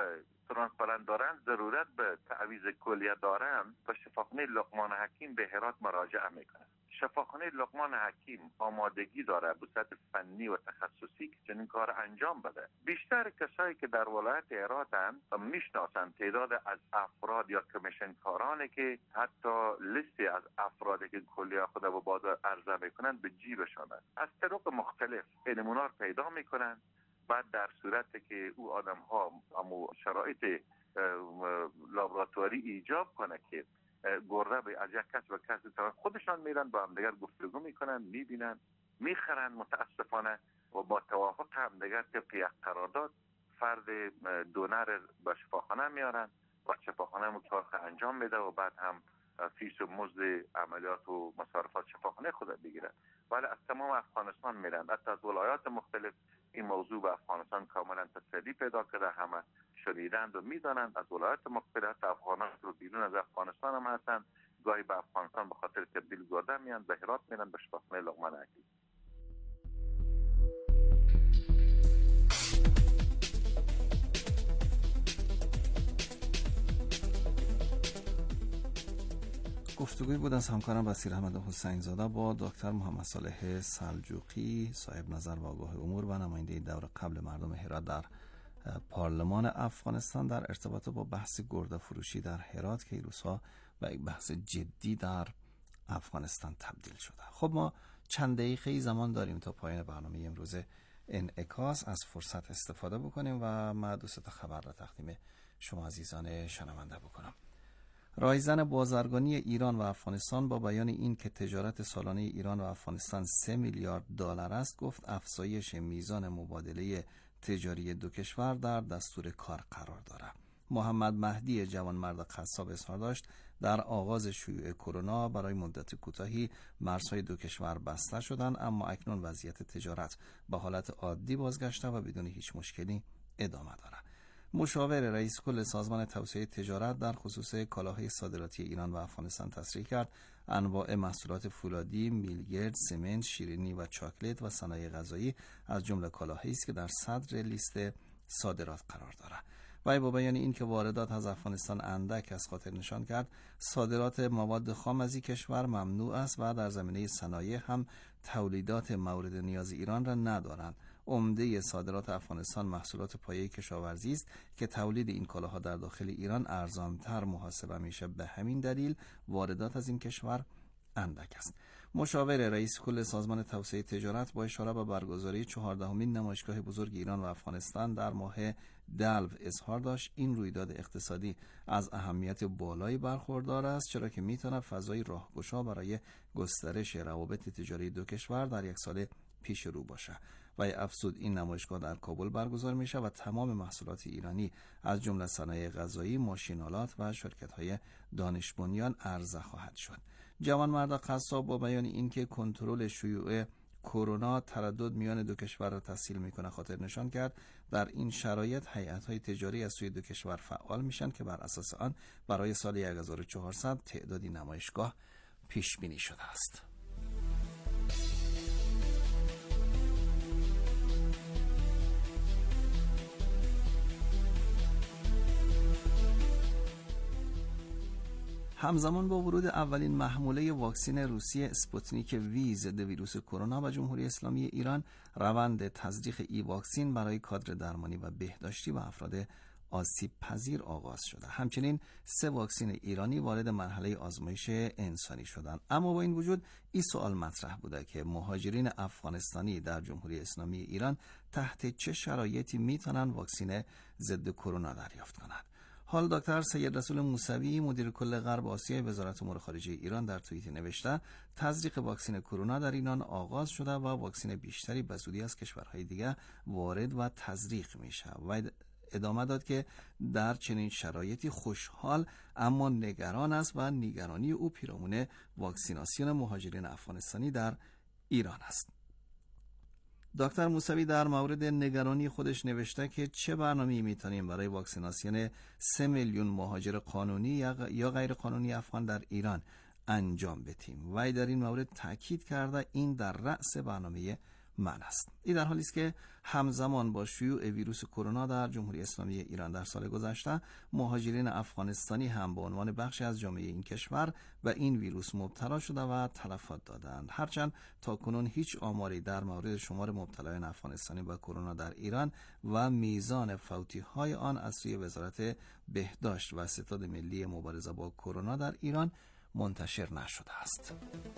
ترانسپارنت دارند، ضرورت به تعویض کلیه دارند، به شفاخانه لقمان حکیم به هرات مراجعه میکنند. شفاخانه لقمان حکیم آمادگی داره به صورت فنی و تخصصی که چنین کار انجام بده. بیشتر کسایی که در ولایت هراتن میشناسند تعداد از افراد یا کمیشنکارانی که حتی لیستی از افرادی که کلیه خود به بازار عرضه میکنند به جیبشان است. از طرق مختلف نمونه پیدا میکنند. بعد در صورتی که او آدم ها شرایط لابراتواری ایجاب کنه که گرده به از یک کس به کس خودشان میرن با هم دیگر گفتگو میکنن، میبینن، میخرن متاسفانه و با توافق هم دیگر طبق یک قرارداد فرد دونر به شفاخانه میارن و شفاخانه کار انجام میده و بعد هم فیس و مزد عملیات و مصارفات شفاخانه خود بگیرن. ولی از تمام افغانستان میرن، حتی از ولایات مختلف این موضوع به افغانستان کاملا تسری پیدا کرده، همه شنیدند و میدانند. از ولایات مختلف افغانان رو بیرون از افغانستان هم هستند، گاهی به افغانستان به خاطر تبدیل گردن میان به هرات میرن به شفاخانه لقمان حکیم. گفتگوی بود از همکارم بصیر احمد حسین زاده با دکتر محمد صالح سلجوقی، صاحب نظر و آگاه امور و نماینده دور قبل مردم هرات در پارلمان افغانستان در ارتباط با بحث گرده فروشی در هرات که این روزها به یک بحث جدی در افغانستان تبدیل شده. خب ما چند دقیقه زمان داریم تا پایان برنامه امروز انعکاس. از فرصت استفاده بکنیم و من دو تا خبر را تقدیم شما عزیزان شنونده بکنم. رایزن بازرگانی ایران و افغانستان با بیان این که تجارت سالانه ایران و افغانستان 3 میلیارد دلار است گفت افزایش میزان مبادله تجاری دو کشور در دستور کار قرار دارد. محمد مهدی جوانمرد قصاب اظهار داشت در آغاز شیوع کرونا برای مدت کوتاهی مرزهای دو کشور بسته شدند، اما اکنون وضعیت تجارت به حالت عادی بازگشته و بدون هیچ مشکلی ادامه دارد. مشاور رئیس کل سازمان توسعه تجارت در خصوص کالاهای صادراتی ایران و افغانستان تصریح کرد انواع محصولات فولادی، میلگرد، سمنت، شیرینی و چاکلت و صنایع غذایی از جمله کالاهایی است که در صدر لیست صادرات قرار دارد. و با بیان این که واردات از افغانستان اندک از خاطر نشان کرد صادرات مواد خام از این کشور ممنوع است و در زمینه صنایع هم تولیدات مورد نیاز ایران را ندارند. عمده صادرات افغانستان محصولات پایه کشاورزی است که تولید این کالاها در داخل ایران ارزانتر محاسبه میشه. به همین دلیل واردات از این کشور اندک است. مشاور رئیس کل سازمان توسعه تجارت با اشاره به برگزاری 14مین نمایشگاه بزرگ ایران و افغانستان در ماه دلو اظهار داشت این رویداد اقتصادی از اهمیت بالایی برخوردار است، چرا که میتواند فضای راهگشا برای گسترش روابط تجاری دو کشور در یک سال پیش رو باشه. و افزود این نمایشگاه در کابل برگزار میشه و تمام محصولات ایرانی از جمله صنایع غذایی، ماشین‌آلات و شرکت‌های دانش بنیان عرضه خواهد شد. جوانمرد قصاب با بیان اینکه کنترل شیوع کرونا تردد میان دو کشور را تسهیل میکنه خاطر نشان کرد در این شرایط هیئت‌های تجاری از سوی دو کشور فعال میشن که بر اساس آن برای سال 1400 تعدادی نمایشگاه پیش بینی شده است. همزمان با ورود اولین محموله واکسن روسی اسپوتنیک وی ضد ویروس کرونا به جمهوری اسلامی ایران، روند تزریق ای واکسن برای کادر درمانی و بهداشتی و افراد آسیب پذیر آغاز شده. همچنین 3 واکسن ایرانی وارد مرحله آزمایش انسانی شدند. اما با این وجود این سوال مطرح بوده که مهاجرین افغانستانی در جمهوری اسلامی ایران تحت چه شرایطی میتونن واکسن ضد کرونا دریافت کنند. حال دکتر سید رسول موسوی مدیر کل غرب آسیا وزارت امور خارجه ایران در توییت نوشته تزریق واکسن کرونا در ایران آغاز شده و واکسن بیشتری به زودی از کشورهای دیگر وارد و تزریق میشه و ادامه داد که در چنین شرایطی خوشحال اما نگران است و نگرانی او پیرامون واکسیناسیون مهاجرین افغانستانی در ایران است. دکتر موسوی در مورد نگرانی خودش نوشته که چه برنامه‌ای میتونیم برای واکسیناسیون 3 میلیون مهاجر قانونی یا غیر قانونی افغان در ایران انجام بدیم و در این مورد تاکید کرده این در رأس برنامه من است. این در حالی است که همزمان با شیوع ویروس کرونا در جمهوری اسلامی ایران در سال گذشته، مهاجرین افغانستانی هم به عنوان بخشی از جامعه این کشور و این ویروس مبتلا شده و تلفات دادند. هرچند تاکنون هیچ آماری در مورد شمار مبتلایان افغانستانی به کرونا در ایران و میزان فوتی‌های آن از سوی وزارت بهداشت و ستاد ملی مبارزه با کرونا در ایران منتشر نشده است.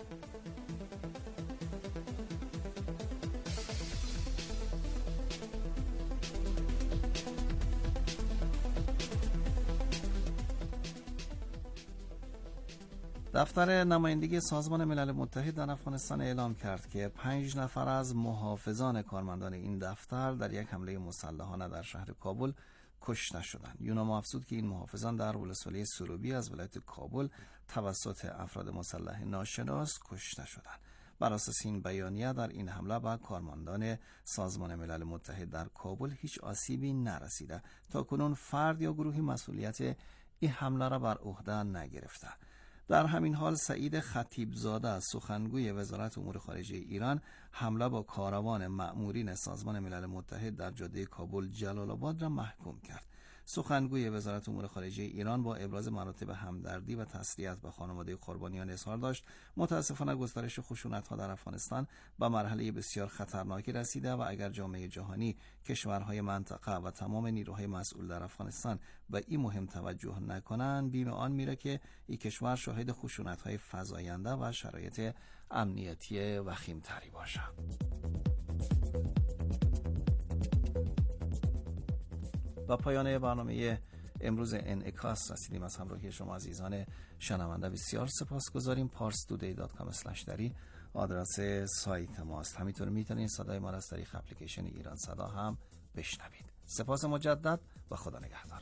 دفتر نمایندگی سازمان ملل متحد در افغانستان اعلام کرد که 5 نفر از محافظان کارمندان این دفتر در یک حمله مسلحانه در شهر کابل کشته شدند. یونام افزود که این محافظان در ولسوالی سروبی از ولایت کابل توسط افراد مسلح ناشناس کشته شدند. بر اساس این بیانیه در این حمله به کارمندان سازمان ملل متحد در کابل هیچ آسیبی نرسیده. تاکنون فرد یا گروهی مسئولیت این حمله را بر عهده نگرفته. در همین حال سعید خطیبزاده سخنگوی وزارت امور خارجه ایران حمله با کاروان مأمورین سازمان ملل متحد در جاده کابل جلال آباد را محکوم کرد. سخنگوی وزارت امور خارجه ایران با ابراز مراتب همدردی و تسلیت به خانواده قربانیان اظهار داشت متاسفانه گسترش خشونت‌ها در افغانستان به مرحله بسیار خطرناکی رسیده و اگر جامعه جهانی، کشورهای منطقه و تمام نیروهای مسئول در افغانستان به این مهم توجه نکنند، بیم آن میره که این کشور شاهد خشونت‌های فزاینده و شرایط امنیتی وخیم‌تری باشد. با پایان برنامه امروز انعکاس رسیدیم. از همراهی شما عزیزان شنونده بسیار سپاسگزاریم. parstoday.com/dari آدرس سایت ماست. همینطور میتونید صدای ما را از طریق اپلیکیشن ایران صدا هم بشنوید. سپاس مجدد و خدا نگهدار.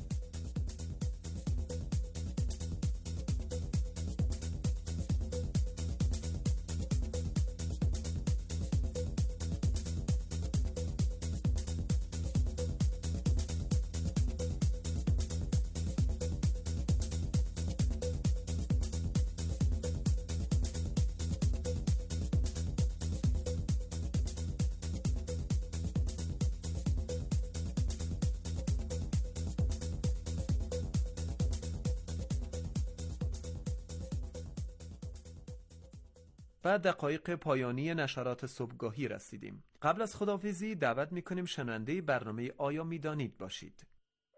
بعد دقایق پایانی نشرات صبحگاهی رسیدیم. قبل از خداحافظی دعوت میکنیم شنونده برنامه آیا میدانید باشید.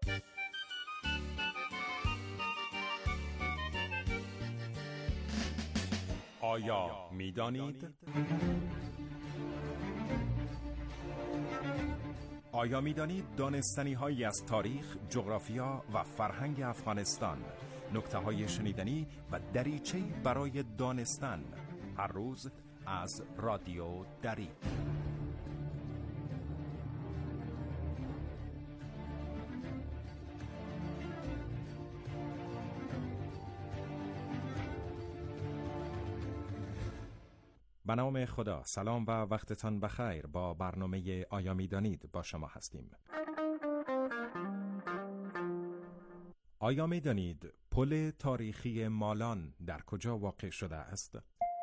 آیا میدانید؟ آیا میدانید دانستنی هایی از تاریخ، جغرافیا و فرهنگ افغانستان، نکته های شنیدنی و دریچه‌ای برای دانستن، هر روز از رادیو دری. به نام خدا، سلام و وقتتان بخیر. با برنامه آیا میدانید با شما هستیم. آیا میدانید پل تاریخی مالان در کجا واقع شده است؟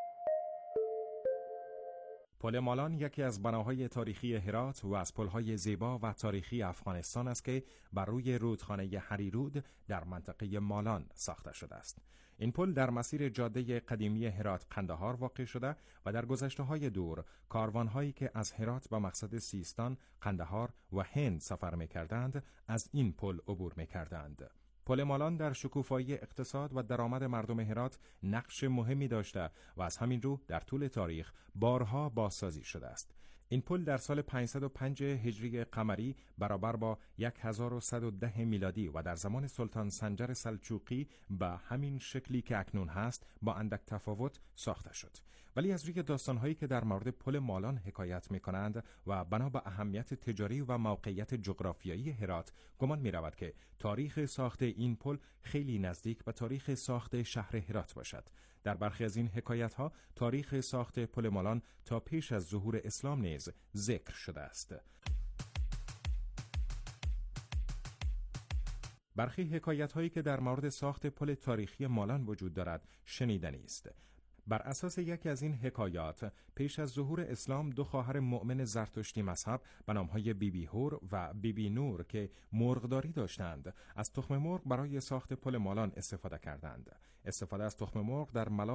پل مالان یکی از بناهای تاریخی هرات و از پل‌های زیبا و تاریخی افغانستان است که بر روی رودخانه هریرود در منطقه مالان ساخته شده است. این پل در مسیر جاده قدیمی هرات قندهار واقع شده و در گذشته‌های دور کاروان‌هایی که از هرات به مقصد سیستان، قندهار و هند سفر می‌کردند از این پل عبور می‌کردند. پل مالان در شکوفایی اقتصاد و درآمد مردم هرات نقش مهمی داشته و از همین رو در طول تاریخ بارها بازسازی شده است. این پل در سال 505 هجری قمری برابر با 1110 میلادی و در زمان سلطان سنجر سلجوقی به همین شکلی که اکنون هست با اندک تفاوت ساخته شد. ولی از روی داستان‌هایی که در مورد پل مالان حکایت می‌کنند و بنا به اهمیت تجاری و موقعیت جغرافیایی هرات گمان می‌رود که تاریخ ساخت این پل خیلی نزدیک به تاریخ ساخت شهر هرات باشد. در برخی از این حکایت‌ها تاریخ ساخت پل مالان تا پیش از ظهور اسلام نیز ذکر شده است. برخی حکایت‌هایی که در مورد ساخت پل تاریخی مالان وجود دارد شنیدنی است. بر اساس یکی از این حکایات، پیش از ظهور اسلام دو خواهر مؤمن زرتشتی مذهب به نامهای بیبی هور و بیبی نور که مرغداری داشتند، از تخم مرغ برای ساخت پل مالان استفاده کردند. استفاده از تخم مرغ در ملات